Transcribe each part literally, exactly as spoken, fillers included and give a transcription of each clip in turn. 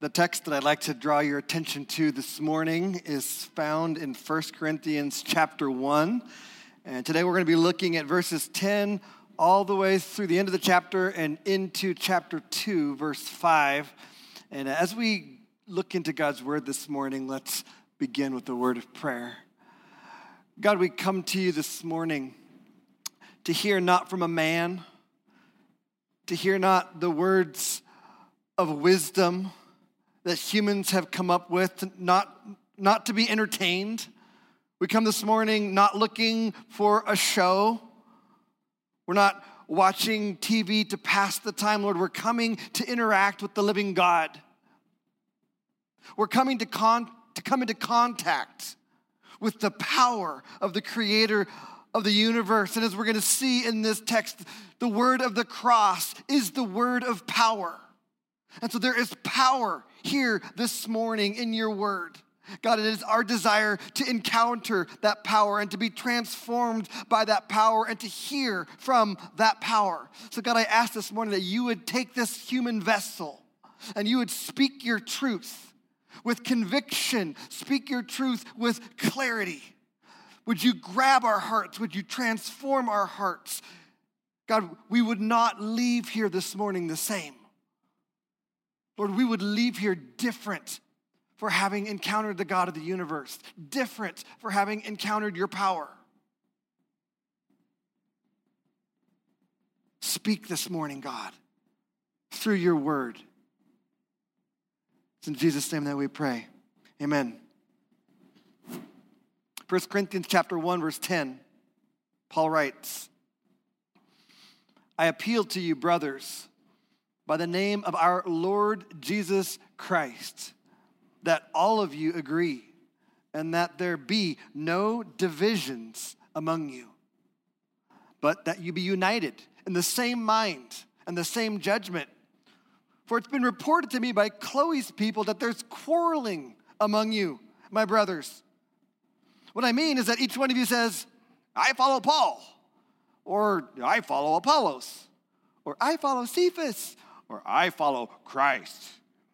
The text that I'd like to draw your attention to this morning is found in First Corinthians chapter one. And today we're going to be looking at verses ten all the way through the end of the chapter and into chapter two, verse five. And as we look into God's word this morning, let's begin with the word of prayer. God, we come to you this morning to hear not from a man, to hear not the words of wisdom that humans have come up with, not, not to be entertained. We come this morning not looking for a show. We're not watching T V to pass the time, Lord. We're coming to interact with the living God. We're coming to, con- to come into contact with the power of the creator of the universe. And as we're going to see in this text, the word of the cross is the word of power. And so there is power here this morning in your word. God, it is our desire to encounter that power and to be transformed by that power and to hear from that power. So God, I ask this morning that you would take this human vessel and you would speak your truth with conviction, speak your truth with clarity. Would you grab our hearts? Would you transform our hearts? God, we would not leave here this morning the same. Lord, we would leave here different for having encountered the God of the universe, different for having encountered your power. Speak this morning, God, through your word. It's in Jesus' name that we pray. Amen. First Corinthians chapter one, verse ten, Paul writes, I appeal to you, brothers, by the name of our Lord Jesus Christ, that all of you agree, and that there be no divisions among you, but that you be united in the same mind and the same judgment. For it's been reported to me by Chloe's people that there's quarreling among you, my brothers. What I mean is that each one of you says, I follow Paul, or I follow Apollos, or I follow Cephas, or I follow Christ.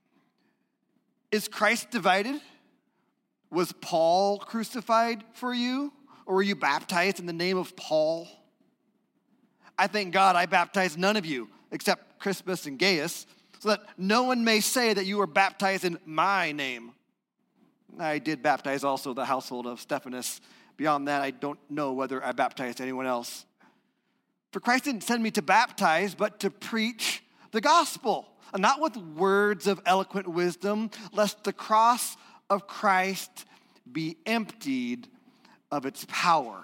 Is Christ divided? Was Paul crucified for you? Or were you baptized in the name of Paul? I thank God I baptized none of you except Crispus and Gaius, so that no one may say that you were baptized in my name. I did baptize also the household of Stephanas. Beyond that, I don't know whether I baptized anyone else. For Christ didn't send me to baptize, but to preach the gospel, and not with words of eloquent wisdom, lest the cross of Christ be emptied of its power.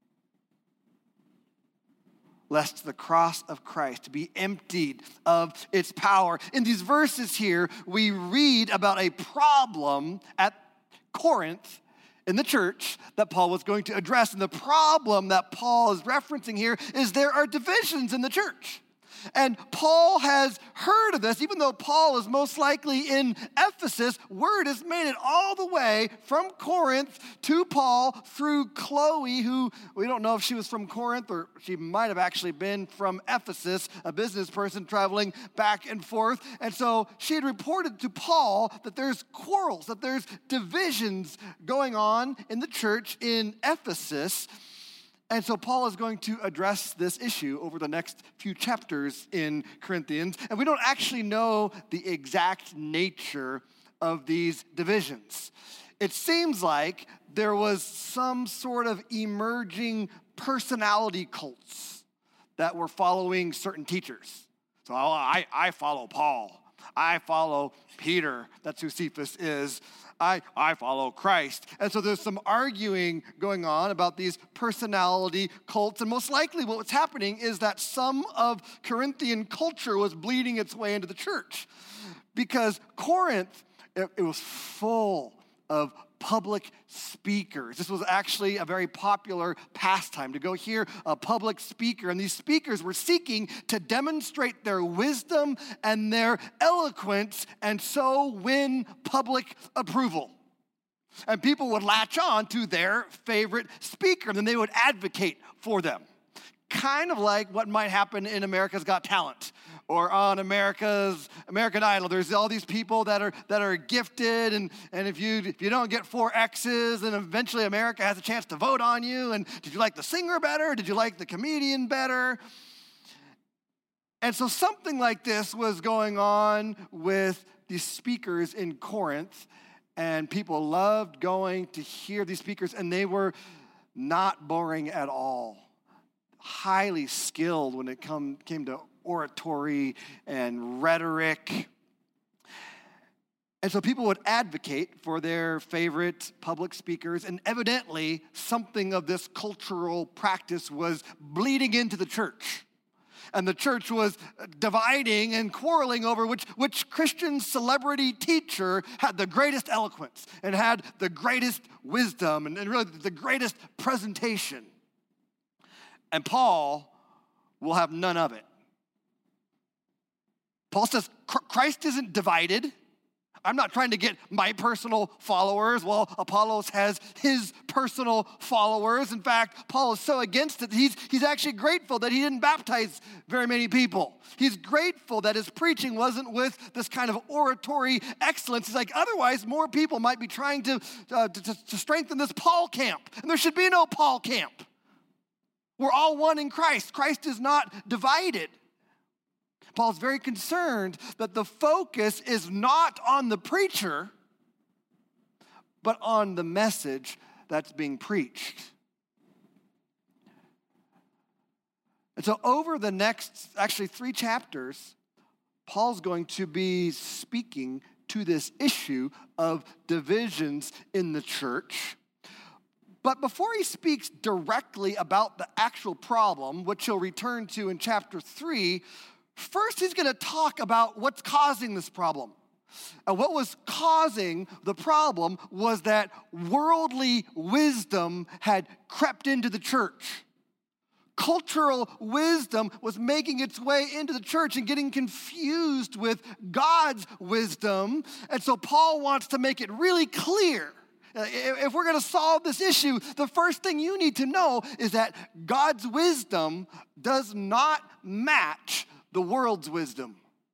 Lest the cross of Christ be emptied of its power. In these verses here, we read about a problem at Corinth in the church that Paul was going to address. And the problem that Paul is referencing here is there are divisions in the church. And Paul has heard of this, even though Paul is most likely in Ephesus. Word has made it all the way from Corinth to Paul through Chloe, who we don't know if she was from Corinth or she might have actually been from Ephesus, a business person traveling back and forth. And so she had reported to Paul that there's quarrels, that there's divisions going on in the church in Ephesus. And so Paul is going to address this issue over the next few chapters in Corinthians. And we don't actually know the exact nature of these divisions. It seems like there was some sort of emerging personality cults that were following certain teachers. So I, I follow Paul. I follow Peter. That's who Cephas is. I, I follow Christ. And so there's some arguing going on about these personality cults. And most likely what was happening is that some of Corinthian culture was bleeding its way into the church. Because Corinth, it, it was full of public speakers. This was actually a very popular pastime, to go hear a public speaker. And these speakers were seeking to demonstrate their wisdom and their eloquence and so win public approval. And people would latch on to their favorite speaker, and then they would advocate for them. Kind of like what might happen in America's Got Talent, Or on America's American Idol, there's all these people that are that are gifted, and, and if you if you don't get four X's, then eventually America has a chance to vote on you. And did you like the singer better? Did you like the comedian better? And so something like this was going on with these speakers in Corinth, and people loved going to hear these speakers, and they were not boring at all. Highly skilled when it come, came to oratory and rhetoric. And so people would advocate for their favorite public speakers, and evidently something of this cultural practice was bleeding into the church. And the church was dividing and quarreling over which, which Christian celebrity teacher had the greatest eloquence and had the greatest wisdom and, and really the greatest presentation. And Paul will have none of it. Paul says, Christ isn't divided. I'm not trying to get my personal followers. Well, Apollos has his personal followers. In fact, Paul is so against it, he's, he's actually grateful that he didn't baptize very many people. He's grateful that his preaching wasn't with this kind of oratory excellence. He's like, otherwise, more people might be trying to, uh, to, to strengthen this Paul camp. And there should be no Paul camp. We're all one in Christ. Christ is not divided. Paul's very concerned that the focus is not on the preacher, but on the message that's being preached. And so over the next, actually three chapters, Paul's going to be speaking to this issue of divisions in the church. But before he speaks directly about the actual problem, which he'll return to in chapter three, first, he's going to talk about what's causing this problem. And what was causing the problem was that worldly wisdom had crept into the church. Cultural wisdom was making its way into the church and getting confused with God's wisdom. And so Paul wants to make it really clear. If we're going to solve this issue, the first thing you need to know is that God's wisdom does not match the world's wisdom.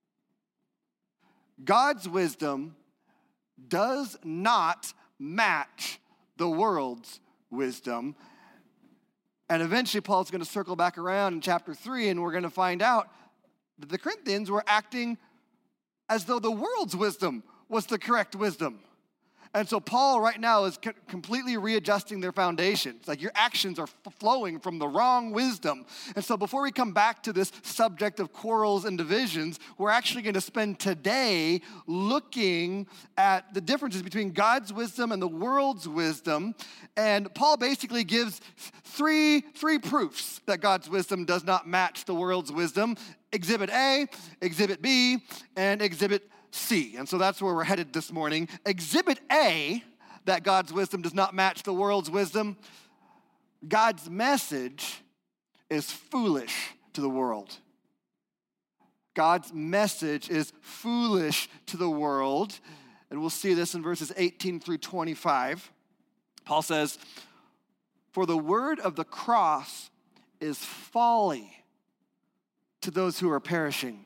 God's wisdom does not match the world's wisdom. And eventually Paul's going to circle back around in chapter three, and we're going to find out that the Corinthians were acting as though the world's wisdom was the correct wisdom. And so Paul right now is co- completely readjusting their foundations. Like, your actions are f- flowing from the wrong wisdom. And so before we come back to this subject of quarrels and divisions, we're actually going to spend today looking at the differences between God's wisdom and the world's wisdom. And Paul basically gives three, three proofs that God's wisdom does not match the world's wisdom. Exhibit A, Exhibit B, and Exhibit C. And so that's where we're headed this morning. Exhibit A, that God's wisdom does not match the world's wisdom. God's message is foolish to the world. God's message is foolish to the world. And we'll see this in verses eighteen through twenty-five. Paul says, "For the word of the cross is folly to those who are perishing.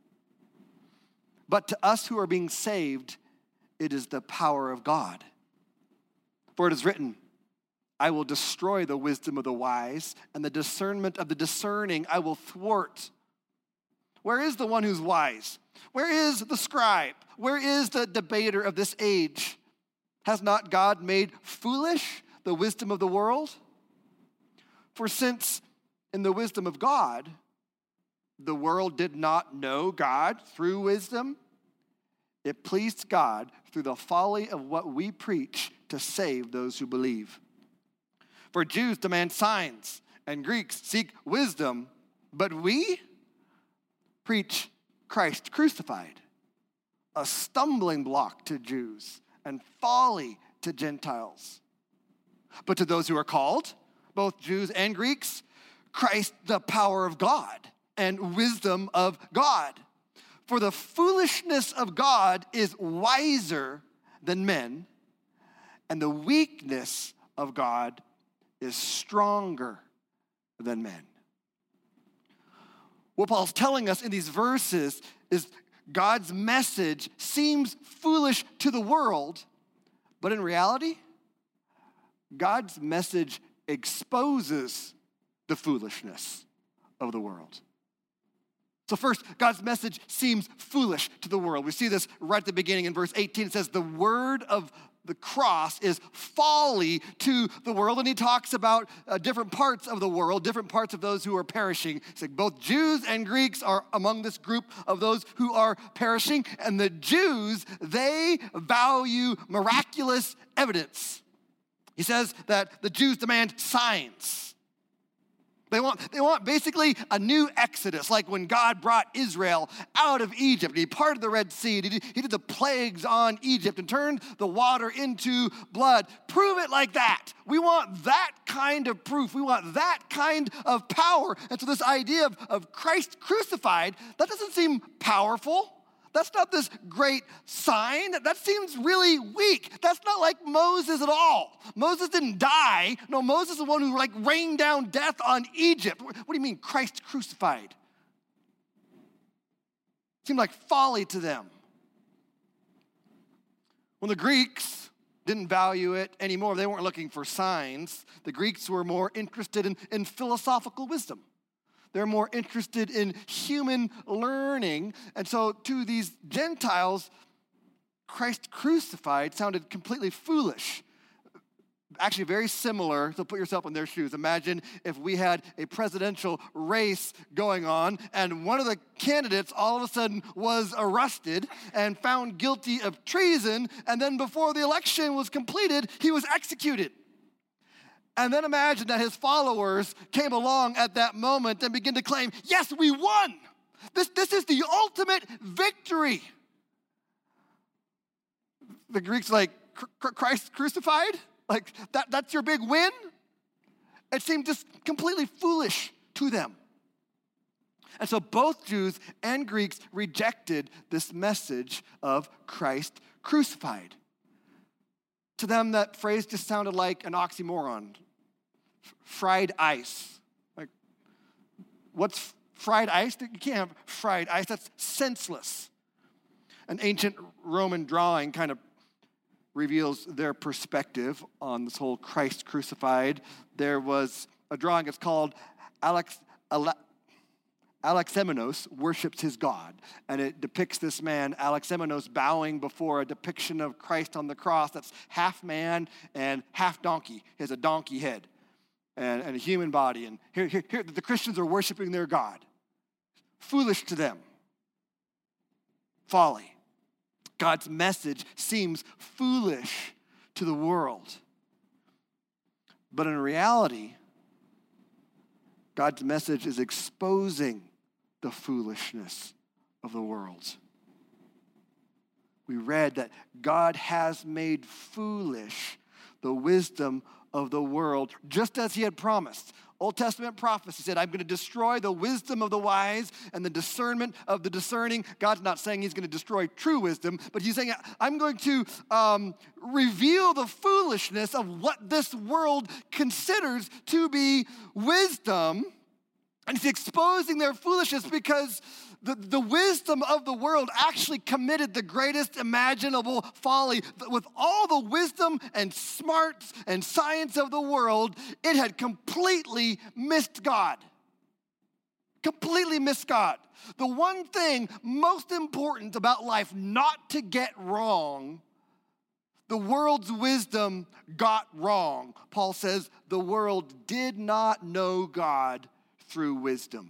But to us who are being saved, it is the power of God. For it is written, I will destroy the wisdom of the wise, and the discernment of the discerning I will thwart. Where is the one who's wise? Where is the scribe? Where is the debater of this age? Has not God made foolish the wisdom of the world? For since in the wisdom of God, the world did not know God through wisdom, it pleased God through the folly of what we preach to save those who believe. For Jews demand signs, and Greeks seek wisdom, but we preach Christ crucified, a stumbling block to Jews and folly to Gentiles. But to those who are called, both Jews and Greeks, Christ the power of God and wisdom of God. For the foolishness of God is wiser than men, and the weakness of God is stronger than men." What Paul's telling us in these verses is God's message seems foolish to the world, but in reality, God's message exposes the foolishness of the world. So first, God's message seems foolish to the world. We see this right at the beginning in verse eighteen. It says, the word of the cross is folly to the world. And he talks about uh, different parts of the world, different parts of those who are perishing. It's like both Jews and Greeks are among this group of those who are perishing. And the Jews, they value miraculous evidence. He says that the Jews demand signs. They want, they want basically a new exodus, like when God brought Israel out of Egypt. And he parted the Red Sea. He did, he did the plagues on Egypt and turned the water into blood. Prove it like that. We want that kind of proof. We want that kind of power. And so this idea of, of Christ crucified, that doesn't seem powerful. That's not this great sign. That seems really weak. That's not like Moses at all. Moses didn't die. No, Moses is the one who like rained down death on Egypt. What do you mean Christ crucified? Seemed like folly to them. When the Greeks didn't value it anymore, they weren't looking for signs. The Greeks were more interested in, in philosophical wisdom. They're more interested in human learning. And so to these Gentiles, Christ crucified sounded completely foolish. Actually, very similar, so put yourself in their shoes. Imagine if we had a presidential race going on and one of the candidates all of a sudden was arrested and found guilty of treason, and then before the election was completed, he was executed. And then imagine that his followers came along at that moment and began to claim, yes, we won. This, this is the ultimate victory. The Greeks like, Christ crucified? Like, that, that's your big win? It seemed just completely foolish to them. And so both Jews and Greeks rejected this message of Christ crucified. To them, that phrase just sounded like an oxymoron. Fried ice. Like, what's fried ice? You can't have fried ice. That's senseless. An ancient Roman drawing kind of reveals their perspective on this whole Christ crucified. There was a drawing, it's called Alex, Ale, Alexamenos worships his God. And it depicts this man, Alexamenos, bowing before a depiction of Christ on the cross that's half man and half donkey. He has a donkey head and, and a human body. And here, here, here, the Christians are worshiping their God. Foolish to them. Folly. God's message seems foolish to the world. But in reality, God's message is exposing the foolishness of the world. We read that God has made foolish the wisdom of the world, just as he had promised. Old Testament prophecy said, I'm going to destroy the wisdom of the wise and the discernment of the discerning. God's not saying he's going to destroy true wisdom, but he's saying, I'm going to um, reveal the foolishness of what this world considers to be wisdom. And he's exposing their foolishness because the, the wisdom of the world actually committed the greatest imaginable folly. With all the wisdom and smarts and science of the world, it had completely missed God. Completely missed God. The one thing most important about life not to get wrong, the world's wisdom got wrong. Paul says the world did not know God through wisdom.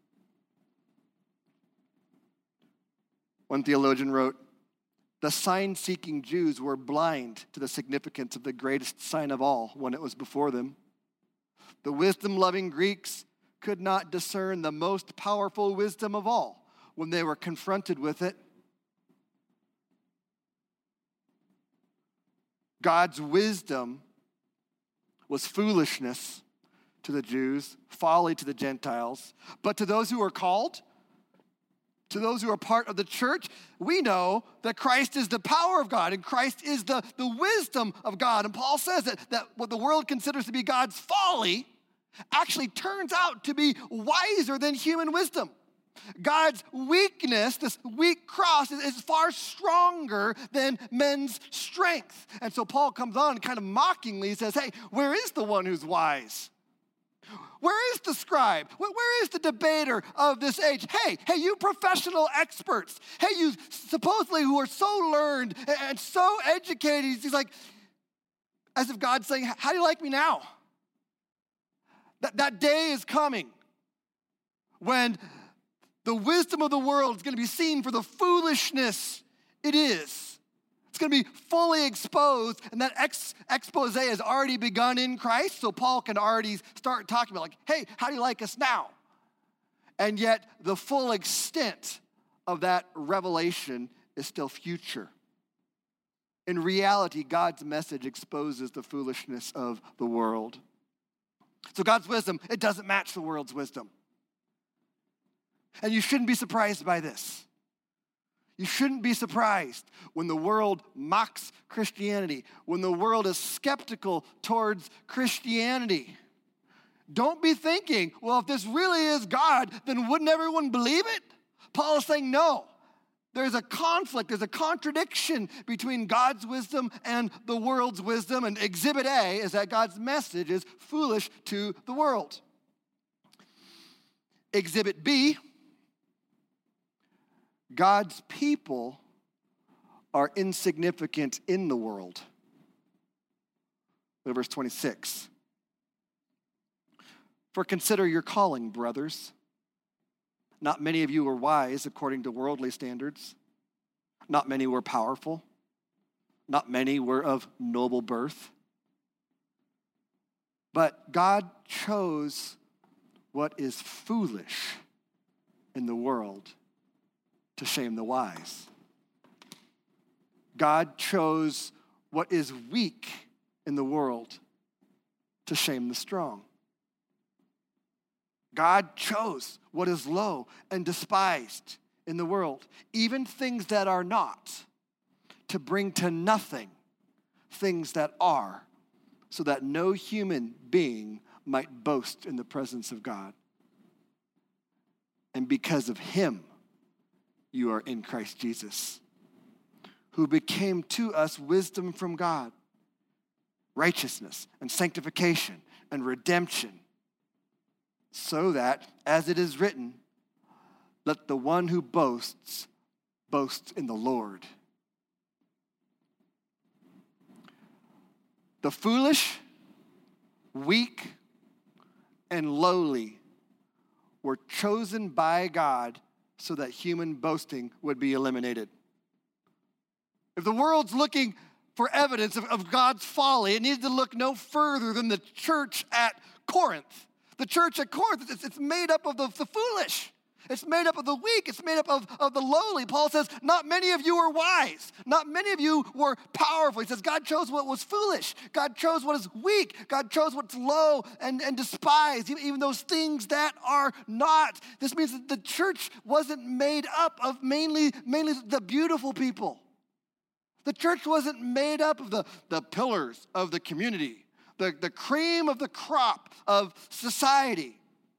One theologian wrote, the sign-seeking Jews were blind to the significance of the greatest sign of all when it was before them. The wisdom-loving Greeks could not discern the most powerful wisdom of all when they were confronted with it. God's wisdom was foolishness to the Jews, folly to the Gentiles. But to those who are called, to those who are part of the church, we know that Christ is the power of God and Christ is the, the wisdom of God. And Paul says that, that what the world considers to be God's folly actually turns out to be wiser than human wisdom. God's weakness, this weak cross, is, is far stronger than men's strength. And so Paul comes on and kind of mockingly says, hey, where is the one who's wise? Where is the scribe? Where, where is the debater of this age? Hey, hey, you professional experts. Hey, you supposedly who are so learned and, and so educated. He's like, as if God's saying, how do you like me now? That, that day is coming when the wisdom of the world is going to be seen for the foolishness it is. It's going to be fully exposed, and that ex- expose has already begun in Christ, so Paul can already start talking about, like, hey, how do you like us now? And yet, the full extent of that revelation is still future. In reality, God's message exposes the foolishness of the world. So God's wisdom, it doesn't match the world's wisdom. And you shouldn't be surprised by this. You shouldn't be surprised when the world mocks Christianity, when the world is skeptical towards Christianity. Don't be thinking, well, if this really is God, then wouldn't everyone believe it? Paul is saying no. There's a conflict, there's a contradiction between God's wisdom and the world's wisdom. And exhibit A is that God's message is foolish to the world. Exhibit B, God's people are insignificant in the world. Look at verse twenty-six. For consider your calling, brothers. Not many of you were wise according to worldly standards. Not many were powerful. Not many were of noble birth. But God chose what is foolish in the world to shame the wise. God chose what is weak in the world to shame the strong. God chose what is low and despised in the world, even things that are not, to bring to nothing things that are, so that no human being might boast in the presence of God. And because of him, you are in Christ Jesus, who became to us wisdom from God, righteousness and sanctification and redemption, so that, as it is written, let the one who boasts, boast in the Lord. The foolish, weak, and lowly were chosen by God so that human boasting would be eliminated. If the world's looking for evidence of, of God's folly, it needs to look no further than the church at Corinth. The church at Corinth, it's, it's made up of the, the foolish. It's made up of the weak. It's made up of, of the lowly. Paul says, not many of you are wise. Not many of you were powerful. He says, God chose what was foolish. God chose what is weak. God chose what's low and, and despised, even, even those things that are not. This means that the church wasn't made up of mainly, mainly the beautiful people. The church wasn't made up of the, the pillars of the community, the, the cream of the crop of society.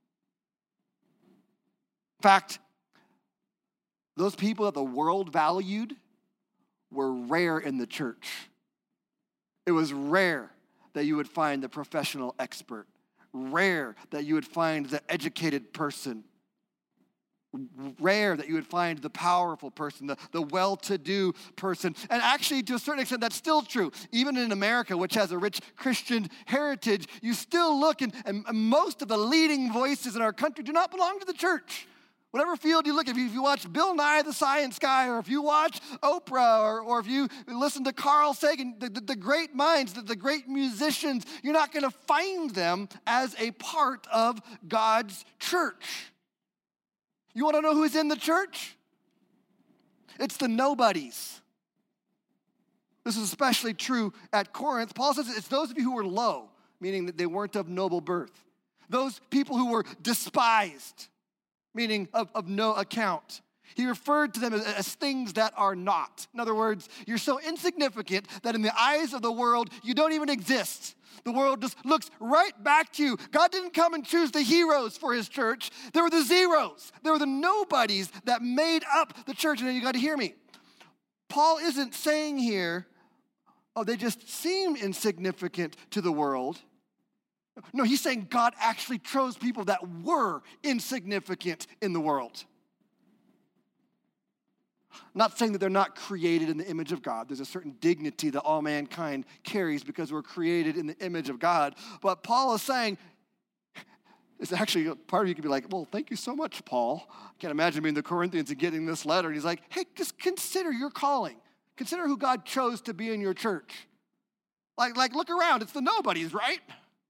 In fact, those people that the world valued were rare in the church. It was rare that you would find the professional expert, rare that you would find the educated person, rare that you would find the powerful person, the, the well-to-do person. And actually, to a certain extent, that's still true. Even in America, which has a rich Christian heritage, you still look, and, and most of the leading voices in our country do not belong to the church. Whatever field you look at, if you watch Bill Nye the Science Guy, or if you watch Oprah, or, or if you listen to Carl Sagan, the, the, the great minds, the, the great musicians, you're not going to find them as a part of God's church. You want to know who's in the church? It's the nobodies. This is especially true at Corinth. Paul says it's those of you who were low, meaning that they weren't of noble birth. Those people who were despised, meaning of, of no account. He referred to them as, as things that are not. In other words, you're so insignificant that in the eyes of the world, you don't even exist. The world just looks right back to you. God didn't come and choose the heroes for his church. There were the zeros. There were the nobodies that made up the church. And then you got to hear me. Paul isn't saying here, oh, they just seem insignificant to the world. No, he's saying God actually chose people that were insignificant in the world. Not saying that they're not created in the image of God. There's a certain dignity that all mankind carries because we're created in the image of God. But Paul is saying, it's actually, part of you can be like, well, thank you so much, Paul. I can't imagine being the Corinthians and getting this letter. And he's like, hey, just consider your calling. Consider who God chose to be in your church. Like, like look around. It's the nobodies, right?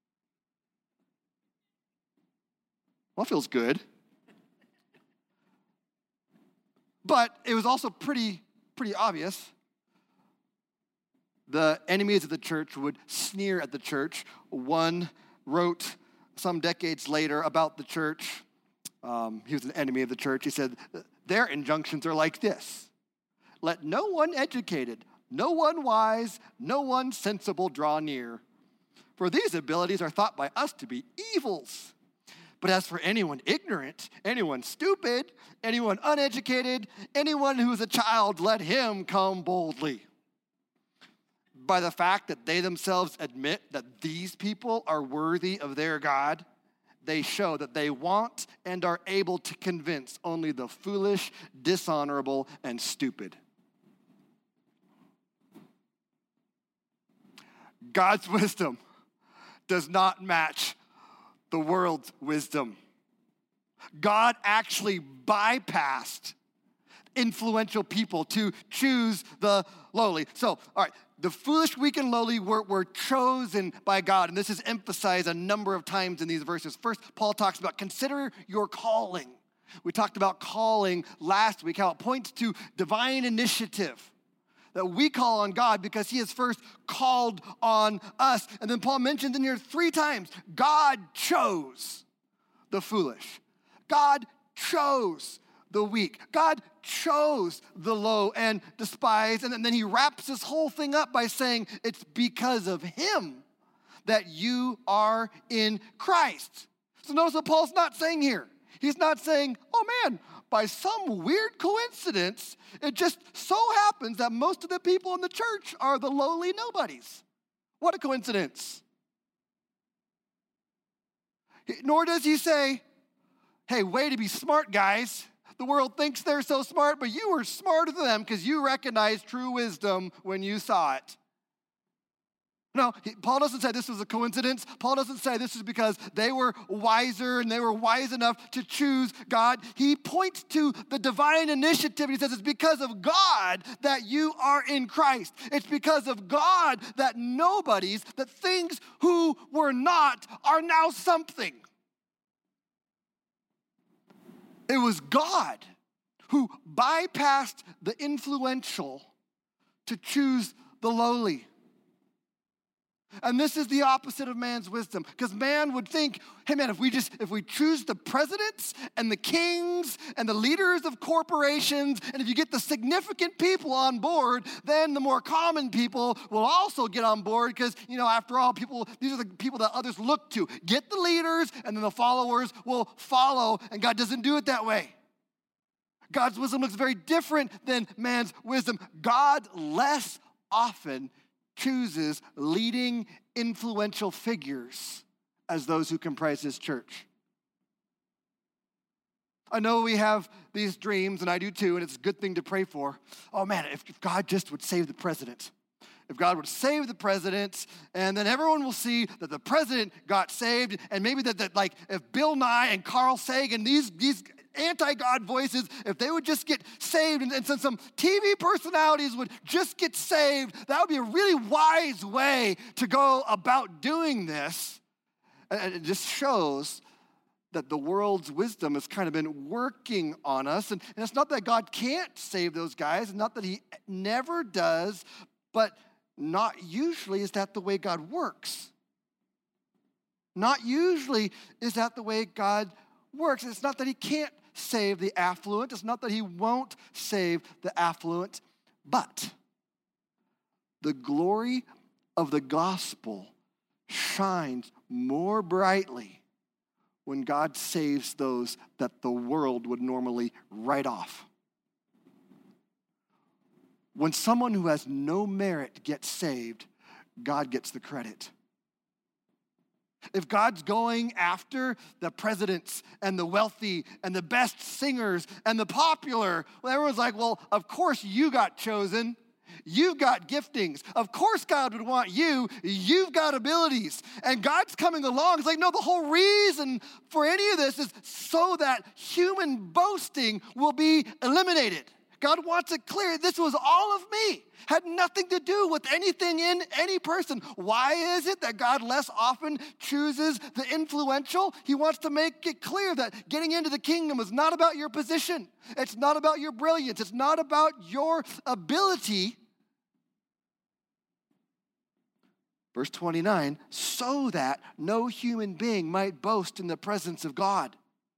Well, that feels good. But it was also pretty, pretty obvious. The enemies of the church would sneer at the church. One wrote some decades later about the church. Um, he was an enemy of the church. He said, their injunctions are like this. Let no one educated, no one wise, no one sensible draw near. For these abilities are thought by us to be evils. But as for anyone ignorant, anyone stupid, anyone uneducated, anyone who is a child, let him come boldly. By the fact that they themselves admit that these people are worthy of their God, they show that they want and are able to convince only the foolish, dishonorable, and stupid. God's wisdom does not match the world's wisdom. God actually bypassed influential people to choose the lowly. So, all right, the foolish, weak, and lowly were, were chosen by God, and this is emphasized a number of times in these verses. First, Paul talks about consider your calling. We talked about calling last week, how it points to divine initiative. That we call on God because he has first called on us. And then Paul mentions in here three times, God chose the foolish. God chose the weak. God chose the low and despised. And then he wraps this whole thing up by saying, it's because of him that you are in Christ. So notice what Paul's not saying here. He's not saying, oh man, by some weird coincidence, it just so happens that most of the people in the church are the lowly nobodies. What a coincidence. Nor does he say, hey, way to be smart, guys. The world thinks they're so smart, but you were smarter than them because you recognized true wisdom when you saw it. No, he, Paul doesn't say this was a coincidence. Paul doesn't say this is because they were wiser and they were wise enough to choose God. He points to the divine initiative. He says it's because of God that you are in Christ. It's because of God that nobodies, that things who were not are now something. It was God who bypassed the influential to choose the lowly. And this is the opposite of man's wisdom, because man would think, hey man, if we just, if we choose the presidents and the kings and the leaders of corporations, and if you get the significant people on board, then the more common people will also get on board because, you know, after all, people, these are the people that others look to. Get the leaders and then the followers will follow, and God doesn't do it that way. God's wisdom looks very different than man's wisdom. God less often chooses leading influential figures as those who comprise his church. I know we have these dreams, and I do too, and it's a good thing to pray for. Oh man, if God just would save the president. If God would save the president, and then everyone will see that the president got saved, and maybe that, that like if Bill Nye and Carl Sagan, these, these anti-God voices, if they would just get saved, and, and some, some T V personalities would just get saved, that would be a really wise way to go about doing this. And it just shows that the world's wisdom has kind of been working on us. And, and it's not that God can't save those guys, not that he never does, but not usually is that the way God works. Not usually is that the way God works. It's not that he can't save the affluent. It's not that he won't save the affluent, but the glory of the gospel shines more brightly when God saves those that the world would normally write off. When someone who has no merit gets saved, God gets the credit. If God's going after the presidents and the wealthy and the best singers and the popular, well, everyone's like, well, of course you got chosen. You've got giftings. Of course God would want you. You've got abilities. And God's coming along. It's like, no, the whole reason for any of this is so that human boasting will be eliminated. God wants it clear. This was all of me. Had nothing to do with anything in any person. Why is it that God less often chooses the influential? He wants to make it clear that getting into the kingdom is not about your position. It's not about your brilliance. It's not about your ability. Verse twenty-nine, so that no human being might boast in the presence of God.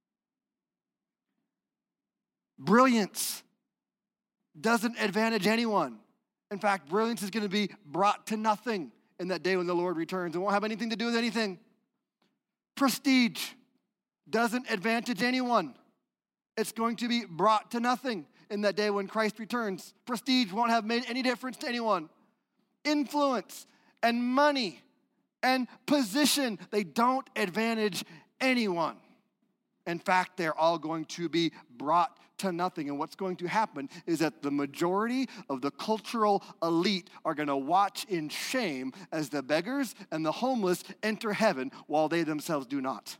Brilliance doesn't advantage anyone. In fact, brilliance is going to be brought to nothing in that day when the Lord returns. It won't have anything to do with anything. Prestige doesn't advantage anyone. It's going to be brought to nothing in that day when Christ returns. Prestige won't have made any difference to anyone. Influence and money and position, they don't advantage anyone. In fact, they're all going to be brought to nothing. And what's going to happen is that the majority of the cultural elite are going to watch in shame as the beggars and the homeless enter heaven while they themselves do not.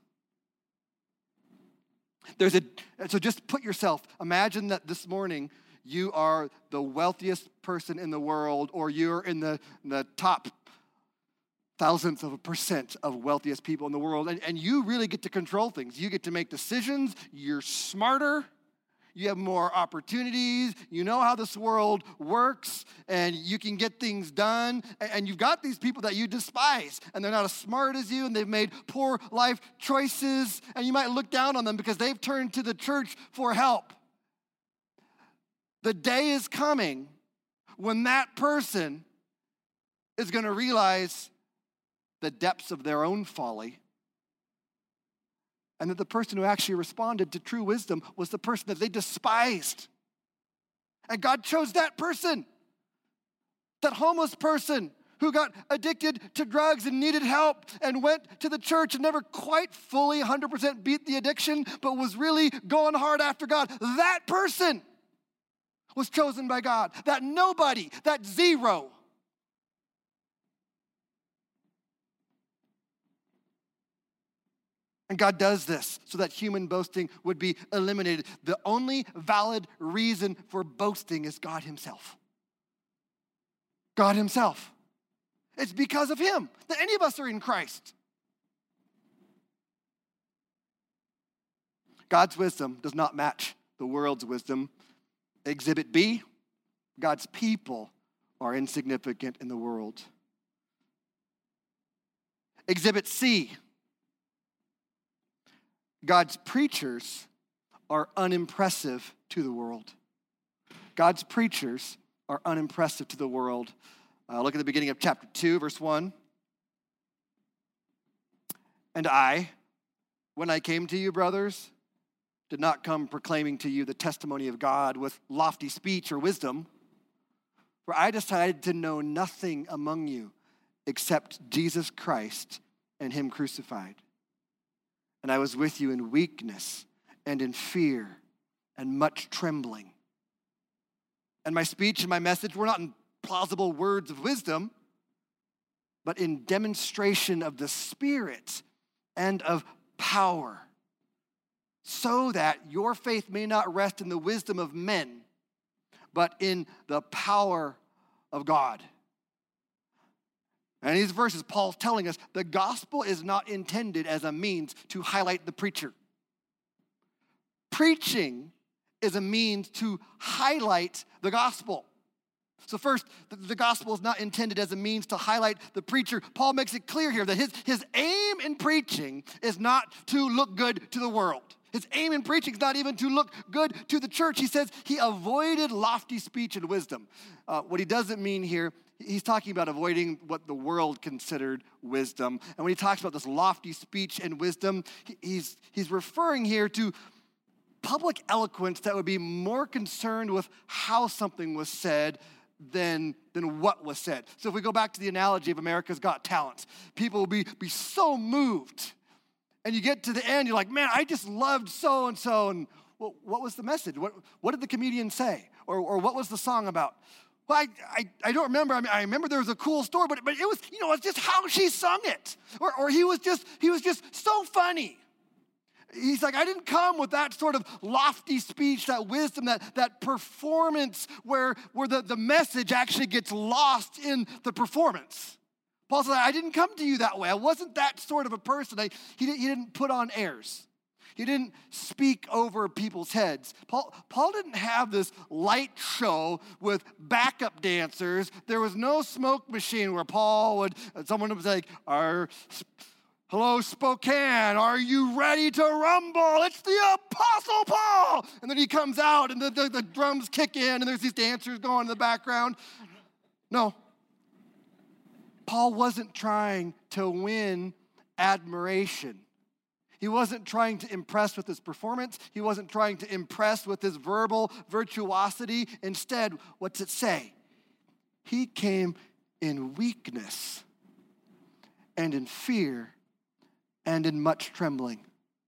There's a, so just put yourself, imagine that this morning you are the wealthiest person in the world, or you're in the, in the top thousandth of a percent of wealthiest people in the world, and, and you really get to control things. You get to make decisions. You're smarter. You have more opportunities. You know how this world works, and you can get things done. And, and you've got these people that you despise, and they're not as smart as you, and they've made poor life choices, and you might look down on them because they've turned to the church for help. The day is coming when that person is going to realize the depths of their own folly, and that the person who actually responded to true wisdom was the person that they despised. And God chose that person, that homeless person who got addicted to drugs and needed help and went to the church and never quite fully one hundred percent beat the addiction, but was really going hard after God. That person was chosen by God. That nobody, that zero. And God does this so that human boasting would be eliminated. The only valid reason for boasting is God himself. God himself. It's because of him that any of us are in Christ. God's wisdom does not match the world's wisdom. Exhibit B, God's people are insignificant in the world. Exhibit C, God's preachers are unimpressive to the world. God's preachers are unimpressive to the world. Uh, look at the beginning of chapter two, verse one. And I, when I came to you, brothers, did not come proclaiming to you the testimony of God with lofty speech or wisdom, for I decided to know nothing among you except Jesus Christ and him crucified. And I was with you in weakness and in fear and much trembling. And my speech and my message were not in plausible words of wisdom, but in demonstration of the Spirit and of power, so that your faith may not rest in the wisdom of men, but in the power of God. And in these verses, Paul's telling us the gospel is not intended as a means to highlight the preacher. Preaching is a means to highlight the gospel. So first, the gospel is not intended as a means to highlight the preacher. Paul makes it clear here that his, his aim in preaching is not to look good to the world. His aim in preaching is not even to look good to the church. He says he avoided lofty speech and wisdom. Uh, what he doesn't mean here, he's talking about avoiding what the world considered wisdom. And when he talks about this lofty speech and wisdom, he, he's, he's referring here to public eloquence that would be more concerned with how something was said than, than what was said. So if we go back to the analogy of America's Got Talent, people will be, be so moved. And you get to the end, you're like, man, I just loved so-and-so. And well, what was the message? What, what did the comedian say? Or, or what was the song about? Well, I, I, I don't remember. I mean, I remember there was a cool story, but, but it was, you know, it's just how she sung it. Or, or he was just, he was just so funny. He's like, I didn't come with that sort of lofty speech, that wisdom, that, that performance where, where the, the message actually gets lost in the performance. Paul said, I didn't come to you that way. I wasn't that sort of a person. I, he, he didn't put on airs. He didn't speak over people's heads. Paul, Paul didn't have this light show with backup dancers. There was no smoke machine where Paul would, someone was like, Our, hello, Spokane, are you ready to rumble? It's the Apostle Paul. And then he comes out and the, the, the drums kick in and there's these dancers going in the background. No. Paul wasn't trying to win admiration. He wasn't trying to impress with his performance. He wasn't trying to impress with his verbal virtuosity. Instead, what's it say? He came in weakness and in fear and in much trembling.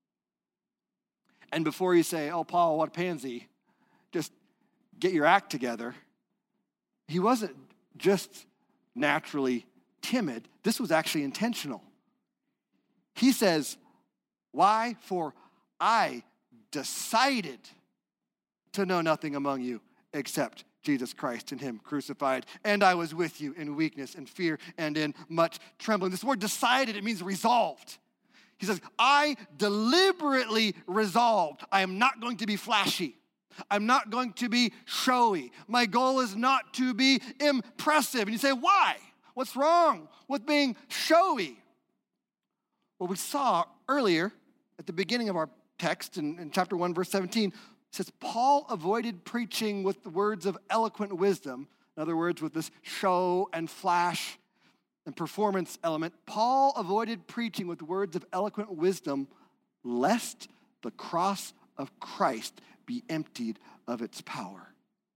And before you say, oh, Paul, what a pansy, just get your act together. He wasn't just naturally timid. This was actually intentional. He says, why? For I decided to know nothing among you except Jesus Christ and him crucified. And I was with you in weakness and fear and in much trembling. This word decided, it means resolved. He says, I deliberately resolved. I am not going to be flashy. I'm not going to be showy. My goal is not to be impressive. And you say, why? What's wrong with being showy? Well, we saw earlier at the beginning of our text in, in chapter one, verse seventeen, it says, Paul avoided preaching with the words of eloquent wisdom. In other words, with this show and flash and performance element. Paul avoided preaching with words of eloquent wisdom, lest the cross of Christ be emptied of its power.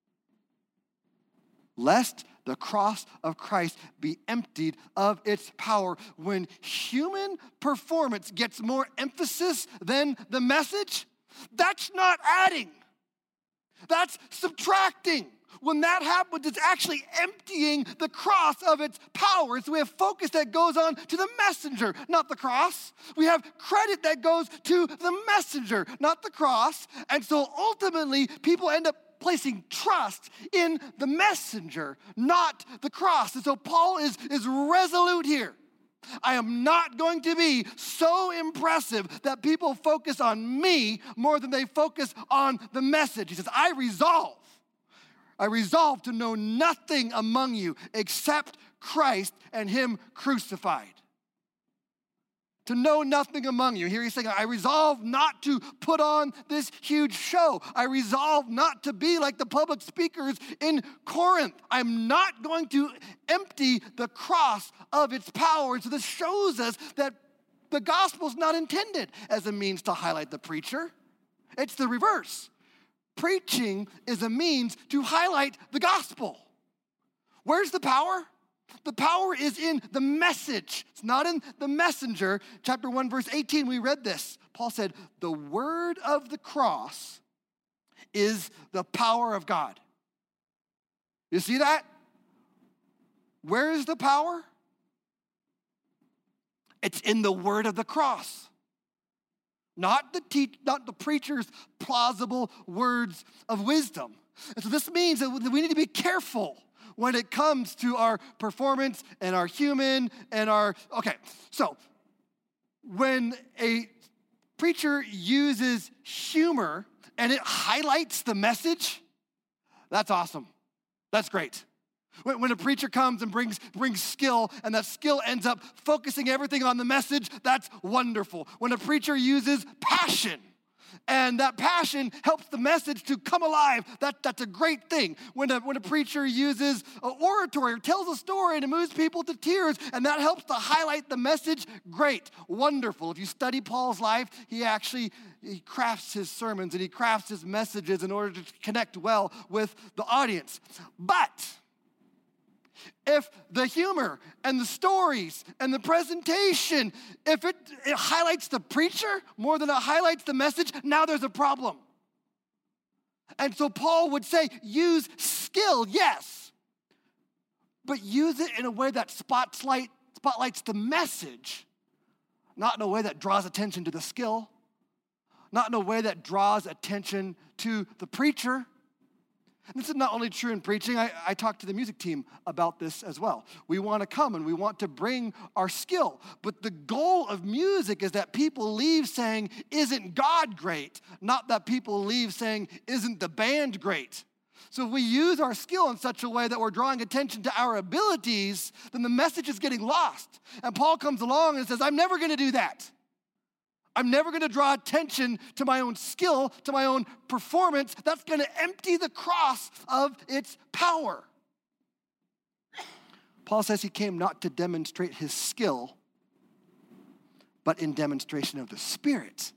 Lest the cross of Christ be emptied of its power. When human performance gets more emphasis than the message, that's not adding. That's subtracting. When that happens, it's actually emptying the cross of its power. So we have focus that goes on to the messenger, not the cross. We have credit that goes to the messenger, not the cross. And so ultimately, people end up placing trust in the messenger, not the cross. And so Paul is, is resolute here. I am not going to be so impressive that people focus on me more than they focus on the message. He says, I resolve. I resolve to know nothing among you except Christ and him crucified. To know nothing among you. Here he's saying, I resolve not to put on this huge show. I resolve not to be like the public speakers in Corinth. I'm not going to empty the cross of its power. And so this shows us that the gospel's not intended as a means to highlight the preacher. It's the reverse. Preaching is a means to highlight the gospel. Where's the power? The power is in the message. It's not in the messenger. Chapter one, verse eighteen, we read this. Paul said, the word of the cross is the power of God. You see that? Where is the power? It's in the word of the cross. Not the te- not the preacher's plausible words of wisdom. And so this means that we need to be careful when it comes to our performance and our human and our, okay, so when a preacher uses humor and it highlights the message, that's awesome. That's great. When, when a preacher comes and brings, brings skill and that skill ends up focusing everything on the message, that's wonderful. When a preacher uses passion And that passion helps the message to come alive. That, that's a great thing. When a, when a preacher uses an oratory or tells a story and it moves people to tears, and that helps to highlight the message, great, wonderful. If you study Paul's life, he actually he crafts his sermons and he crafts his messages in order to connect well with the audience. But if the humor and the stories and the presentation, if it, it highlights the preacher more than it highlights the message, now there's a problem. And so Paul would say, use skill, yes, but use it in a way that spotlight, spotlights the message, not in a way that draws attention to the skill, not in a way that draws attention to the preacher. And this is not only true in preaching. I, I talked to the music team about this as well. We want to come and we want to bring our skill. But the goal of music is that people leave saying, isn't God great? Not that people leave saying, isn't the band great? So if we use our skill in such a way that we're drawing attention to our abilities, then the message is getting lost. And Paul comes along and says, I'm never going to do that. I'm never going to draw attention to my own skill, to my own performance. That's going to empty the cross of its power. Paul says he came not to demonstrate his skill, but in demonstration of the Spirit.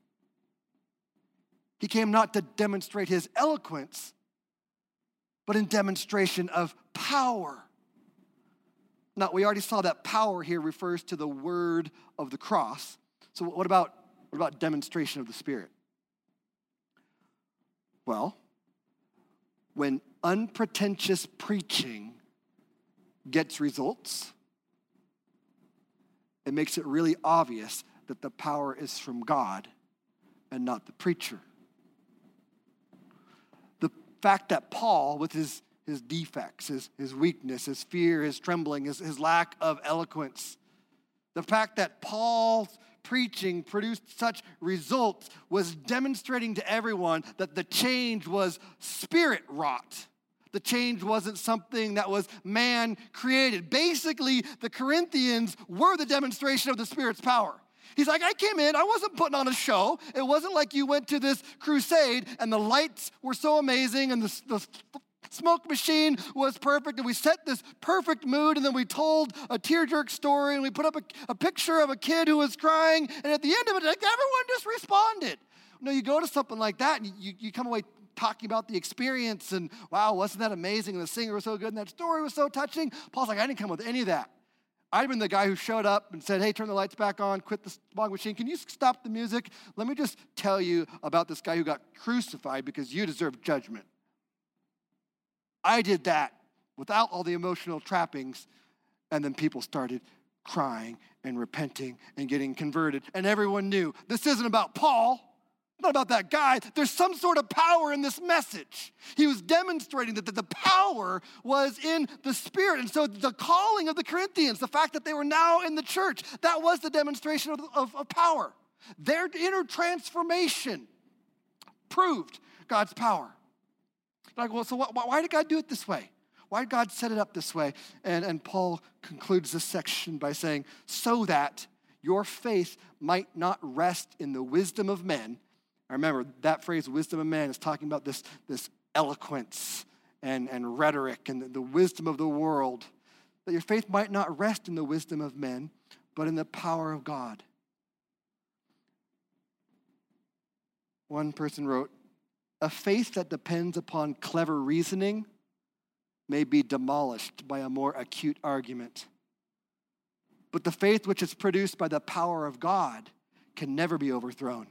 He came not to demonstrate his eloquence, but in demonstration of power. Now, we already saw that power here refers to the word of the cross. So what about, what about demonstration of the Spirit? Well, when unpretentious preaching gets results, it makes it really obvious that the power is from God and not the preacher. The fact that Paul, with his, his defects, his, his weakness, his fear, his trembling, his, his lack of eloquence, the fact that Paul's preaching produced such results was demonstrating to everyone that the change was spirit wrought. The change wasn't something that was man created. Basically, the Corinthians were the demonstration of the Spirit's power. He's like, I came in, I wasn't putting on a show. It wasn't like you went to this crusade and the lights were so amazing and the, the smoke machine was perfect, and we set this perfect mood, and then we told a tear-jerk story, and we put up a, a picture of a kid who was crying, and at the end of it, like, everyone just responded. No, you go to something like that, and you, you come away talking about the experience, and wow, wasn't that amazing, and the singer was so good, and that story was so touching. Paul's like, I didn't come with any of that. I've been the guy who showed up and said, hey, turn the lights back on, quit the smoke machine. Can you stop the music? Let me just tell you about this guy who got crucified because you deserve judgment. I did that without all the emotional trappings, and then people started crying and repenting and getting converted, and everyone knew this isn't about Paul, not about that guy. There's some sort of power in this message. He was demonstrating that the power was in the Spirit, and so the calling of the Corinthians, the fact that they were now in the church, that was the demonstration of, of, of power. Their inner transformation proved God's power. Like, well, so what, why did God do it this way? Why did God set it up this way? And, and Paul concludes this section by saying, so that your faith might not rest in the wisdom of men. I remember that phrase, wisdom of man, is talking about this, this eloquence and, and rhetoric and the, the wisdom of the world. That your faith might not rest in the wisdom of men, but in the power of God. One person wrote, a faith that depends upon clever reasoning may be demolished by a more acute argument. But the faith which is produced by the power of God can never be overthrown.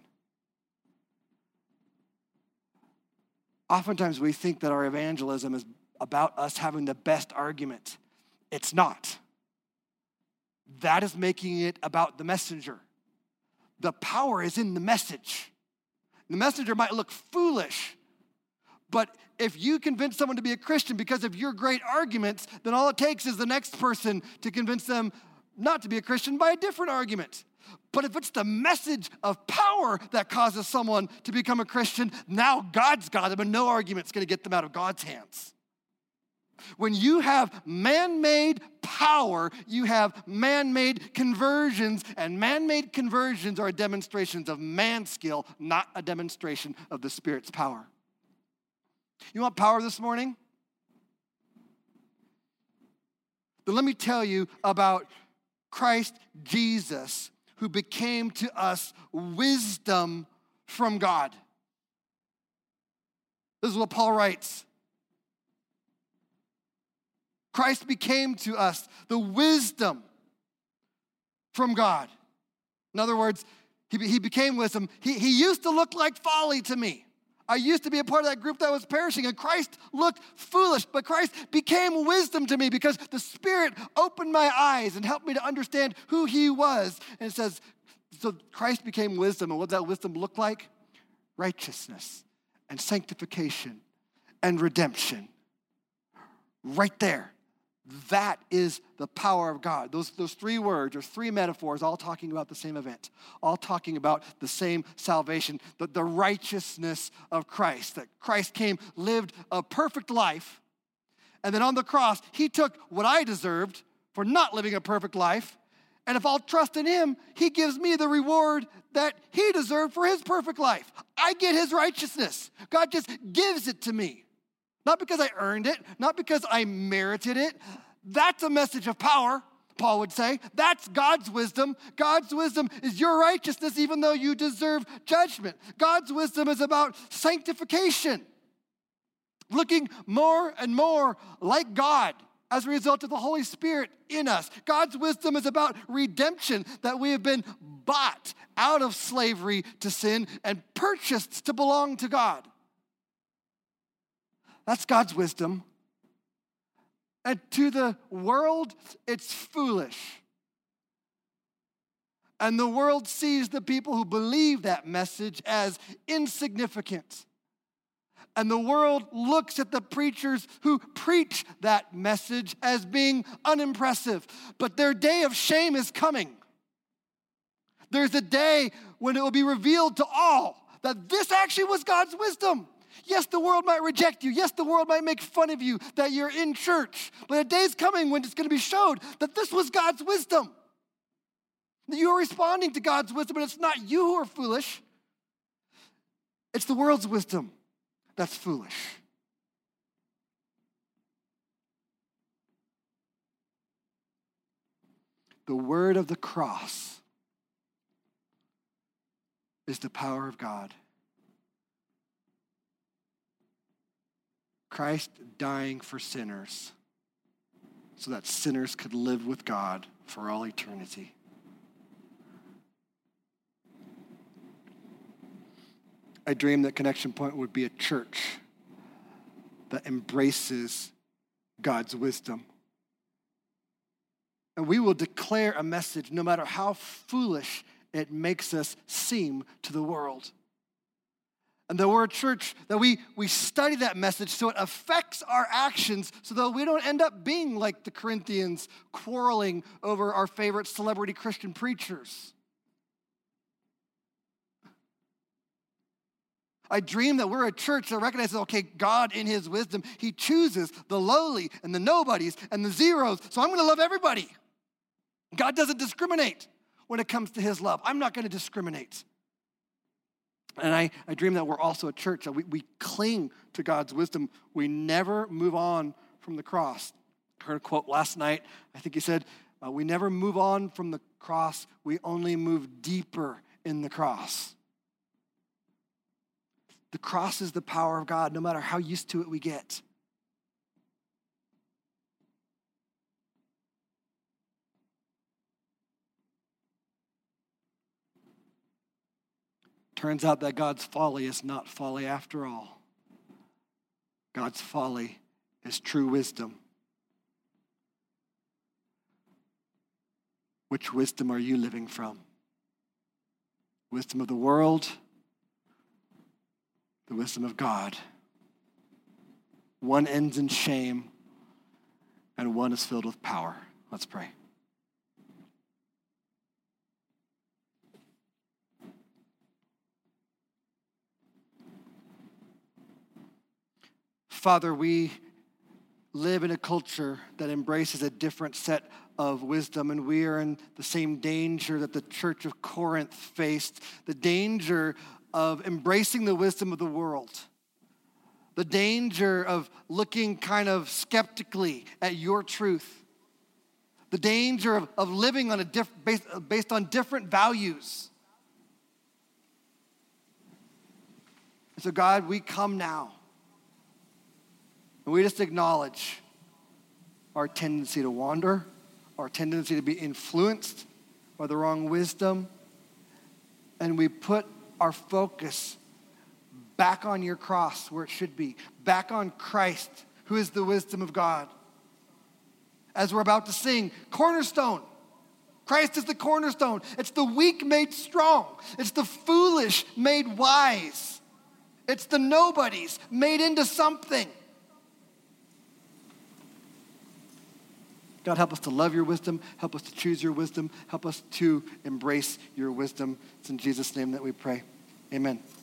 Oftentimes we think that our evangelism is about us having the best argument. It's not. That is making it about the messenger. The power is in the message. The messenger might look foolish, but if you convince someone to be a Christian because of your great arguments, then all it takes is the next person to convince them not to be a Christian by a different argument. But if it's the message of power that causes someone to become a Christian, now God's got them and no argument's going to get them out of God's hands. When you have man-made power, you have man-made conversions, and man-made conversions are demonstrations of man's skill, not a demonstration of the Spirit's power. You want power this morning? Then let me tell you about Christ Jesus, who became to us wisdom from God. This is what Paul writes. Christ became to us the wisdom from God. In other words, he, he became wisdom. He, he used to look like folly to me. I used to be a part of that group that was perishing, and Christ looked foolish, but Christ became wisdom to me because the Spirit opened my eyes and helped me to understand who he was. And it says, so Christ became wisdom, and what does that wisdom look like? Righteousness and sanctification and redemption. Right there. That is the power of God. Those, those three words or three metaphors all talking about the same event, all talking about the same salvation, the, the righteousness of Christ, that Christ came, lived a perfect life, and then on the cross, he took what I deserved for not living a perfect life, and if I'll trust in him, he gives me the reward that he deserved for his perfect life. I get his righteousness. God just gives it to me. Not because I earned it, not because I merited it. That's a message of power, Paul would say. That's God's wisdom. God's wisdom is your righteousness even though you deserve judgment. God's wisdom is about sanctification, looking more and more like God as a result of the Holy Spirit in us. God's wisdom is about redemption, that we have been bought out of slavery to sin and purchased to belong to God. That's God's wisdom. And to the world, it's foolish. And the world sees the people who believe that message as insignificant. And the world looks at the preachers who preach that message as being unimpressive. But their day of shame is coming. There's a day when it will be revealed to all that this actually was God's wisdom. Yes, the world might reject you. Yes, the world might make fun of you that you're in church. But a day's coming when it's going to be showed that this was God's wisdom. That you are responding to God's wisdom, and it's not you who are foolish. It's the world's wisdom that's foolish. The word of the cross is the power of God. Christ dying for sinners so that sinners could live with God for all eternity. I dream that Connection Point would be a church that embraces God's wisdom. And we will declare a message no matter how foolish it makes us seem to the world. And that we're a church that we, we study that message so it affects our actions so that we don't end up being like the Corinthians, quarreling over our favorite celebrity Christian preachers. I dream that we're a church that recognizes, okay, God in his wisdom, he chooses the lowly and the nobodies and the zeros, so I'm going to love everybody. God doesn't discriminate when it comes to his love. I'm not going to discriminate. And I, I dream that we're also a church that we, we cling to God's wisdom. We never move on from the cross. I heard a quote last night. I think he said, uh, we never move on from the cross. We only move deeper in the cross. The cross is the power of God, no matter how used to it we get. Turns out that God's folly is not folly after all. God's folly is true wisdom. Which wisdom are you living from? Wisdom of the world? The wisdom of God. One ends in shame, and one is filled with power. Let's pray. Father, we live in a culture that embraces a different set of wisdom, and we are in the same danger that the church of Corinth faced, the danger of embracing the wisdom of the world, the danger of looking kind of skeptically at your truth, the danger of, of living on a diff, based, based on different values. And so God, we come now, and we just acknowledge our tendency to wander, our tendency to be influenced by the wrong wisdom, and we put our focus back on your cross where it should be, back on Christ, who is the wisdom of God. As we're about to sing, cornerstone. Christ is the cornerstone. It's the weak made strong. It's the foolish made wise. It's the nobodies made into something. God, help us to love your wisdom. Help us to choose your wisdom. Help us to embrace your wisdom. It's in Jesus' name that we pray. Amen.